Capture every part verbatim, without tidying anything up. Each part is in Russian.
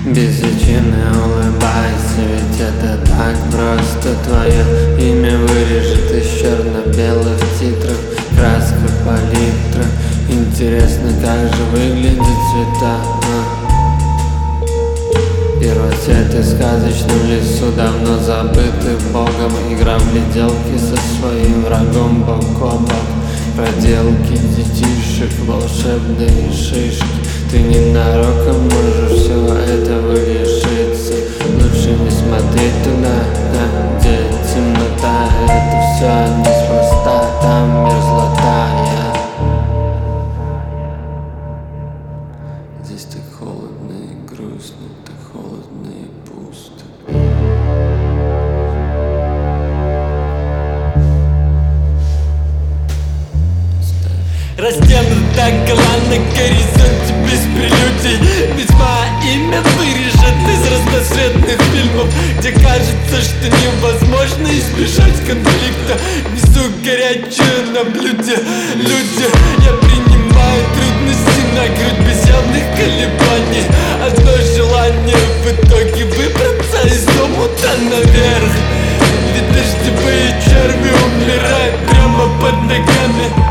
Без причины улыбайся, ведь это так просто. Твое имя вырежет из черно-белых титров, краска палитра. Интересно, как же выглядят цвета. Первоцветы в сказочном лесу, давно забыты Богом. Игра в гляделки со своим врагом бок о бок. Проделки детишек, волшебные шишки. Ты ненароком можешь всего этого лишиться. Лучше не смотреть туда, где темнота. Это все неспроста, там мерзлота. Я... Здесь так холодно и грустно, так холодно и пусто. Растянута гала на горизонте без прелюдий. Ведь мое имя вырежет из разноцветных фильмов, где кажется, что невозможно избежать конфликта. Несу горячее на блюде. Люди, я принимаю трудности на грудь без явных колебаний. Одно желание в итоге выбраться из омута наверх. Ведь дождевые черви умирают прямо под ногами.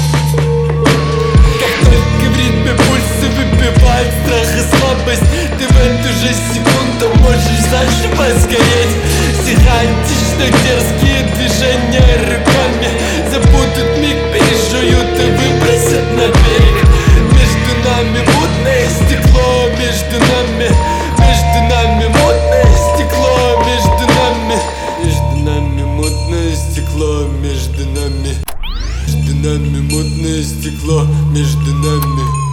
Страх и слабость, ты в эту же секунду можешь заживо сгореть. Все хаотично дерзкие движения руками забудут миг, пережуют и выбросят на берег. Между нами мутное стекло, между нами, между нами мутное стекло, между нами, между нами мутное стекло, между нами, между нами мутное стекло, между нами.